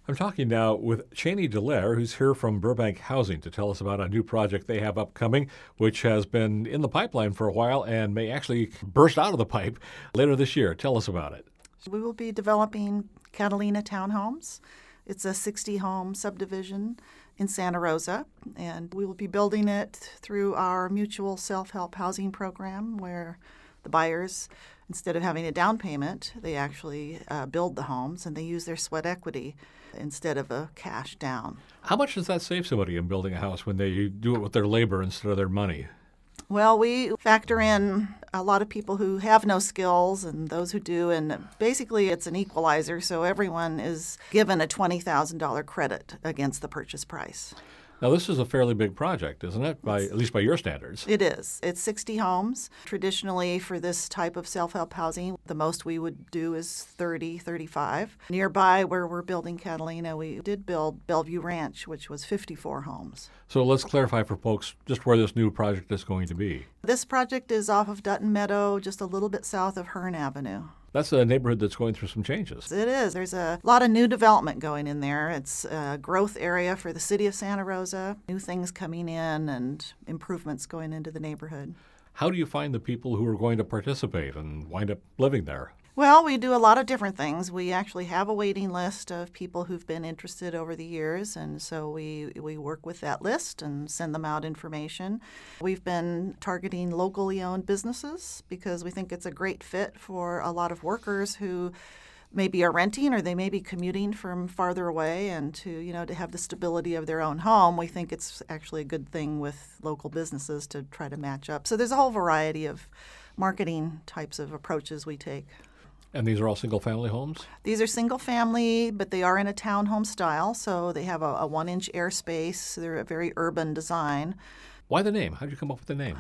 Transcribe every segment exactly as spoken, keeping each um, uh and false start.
I'm talking now with Cheney Dallaire, who's here from Burbank Housing to tell us about a new project they have upcoming, which has been in the pipeline for a while and may actually burst out of the pipe later this year. Tell us about it. We will be developing Catalina Townhomes. It's a sixty-home subdivision in Santa Rosa, and we will be building it through our mutual self-help housing program where the buyers, instead of having a down payment, they actually uh, build the homes and they use their sweat equity instead of a cash down. How much does that save somebody in building a house when they do it with their labor instead of their money? Well, we factor in a lot of people who have no skills and those who do, and basically it's an equalizer, so everyone is given a twenty thousand dollars credit against the purchase price. Now, this is a fairly big project, isn't it? By, at least by your standards. It is. It's sixty homes. Traditionally, for this type of self-help housing, the most we would do is thirty, thirty-five. Nearby, where we're building Catalina, we did build Bellevue Ranch, which was fifty-four homes. So let's clarify for folks just where this new project is going to be. This project is off of Dutton Meadow, just a little bit south of Hearn Avenue. That's a neighborhood that's going through some changes. It is. There's a lot of new development going in there. It's a growth area for the city of Santa Rosa, new things coming in and improvements going into the neighborhood. How do you find the people who are going to participate and wind up living there? Well, we do a lot of different things. We actually have a waiting list of people who've been interested over the years, and so we, we work with that list and send them out information. We've been targeting locally owned businesses because we think it's a great fit for a lot of workers who maybe are renting or they may be commuting from farther away, and to, you know, to have the stability of their own home. We think it's actually a good thing with local businesses to try to match up. So there's a whole variety of marketing types of approaches we take. And these are all single-family homes? These are single-family, but they are in a townhome style, so they have a, a one-inch airspace. They're a very urban design. Why the name? How did you come up with the name?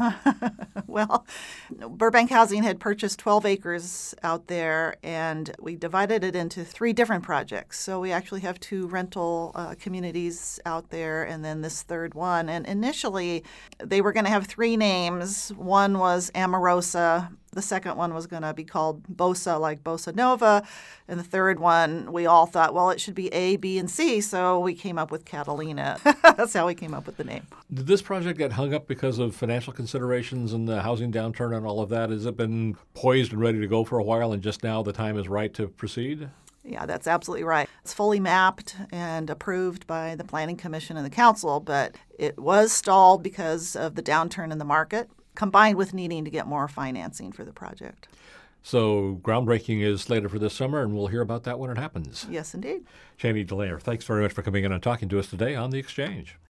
Well, Burbank Housing had purchased twelve acres out there, and we divided it into three different projects. So we actually have two rental uh, communities out there, and then this third one. And initially, they were going to have three names. One was Amorosa. The second one was going to be called Bossa, like Bossa Nova. And the third one, we all thought, well, it should be A, B, and C. So we came up with Catalina. That's how we came up with the name. Did this project get hung up because of financial considerations and the housing downturn and all of that? Has it been poised and ready to go for a while, and just now the time is right to proceed? Yeah, that's absolutely right. It's fully mapped and approved by the Planning Commission and the Council, but it was stalled because of the downturn in the market, combined with needing to get more financing for the project. So groundbreaking is slated for this summer, and we'll hear about that when it happens. Yes, indeed. Cheney Dallaire, thanks very much for coming in and talking to us today on The Exchange.